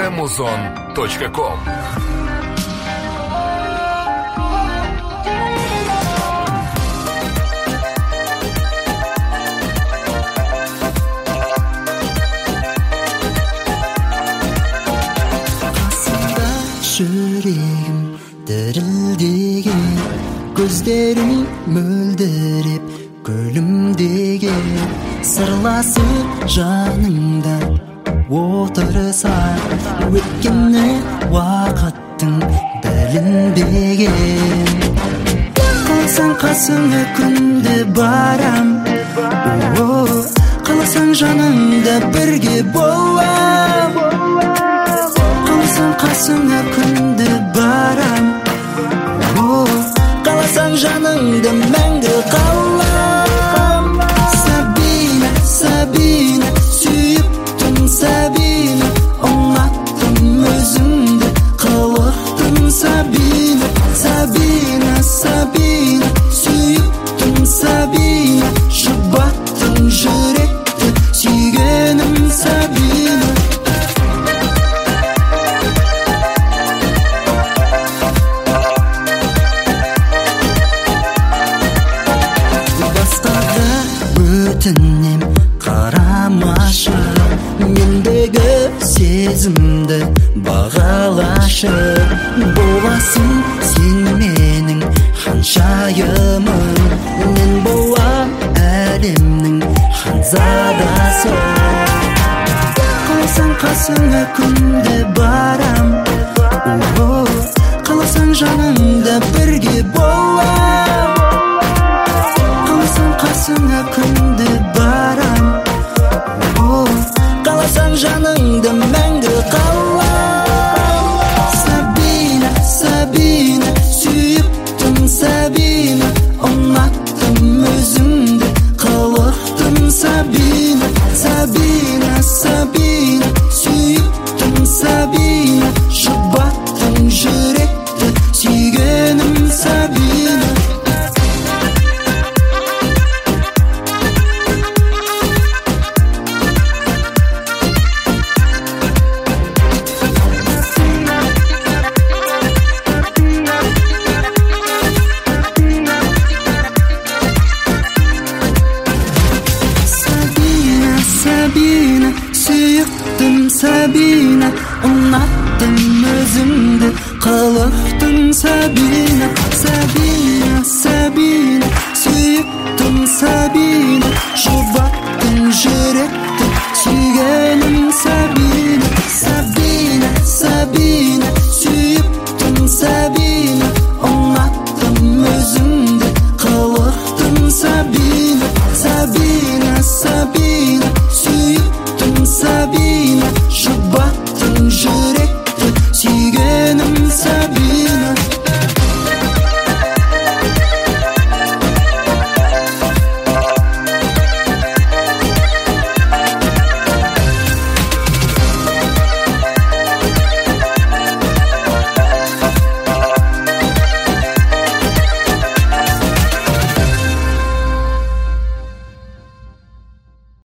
amazon.com. Yüreğim dirildegen, gözlerim mölderip gülümdegen, sırlasıp janımda otursa ötkenne vakıttın bilinbegen. Kalsan kasına күнде барам, қаласаң жаныңда бірге болам. Қаласаң қасыңа күнде барам, қаласаң жаныңда мәңгі қалам. Сабина, Сабина, сүйіптім Сабина, ұнаттым өзіңді, қылықтым Сабина. Сабина, Сабина, сүйіптім Сабина, жұбаттым жүректі, сүйгенім Сабина. Басқада өтінем қарамашы, мендегі сезімді бағалашы. Боласың сен менің ханшайымым, мен болам әлемнің ханзадасы. Қаласаң қасыңа күнде барам, қаласаң жаныңда бірге болам. Қаласаң қасыңа күнде барам, қаласаң жаныңда мәңгі қалам. Сабина, Сабина, сүйіптім Сабина, ұнаттым өзіңді, қылықтым Сабина. Сабина, Сабина, сүйіптім Сабина, жұбаттым жүректі, сүйгенім Сабина. Сабина, сүйіктім Сабина, ұнаттым өзіңді, қылықтым Сабина. Сабина.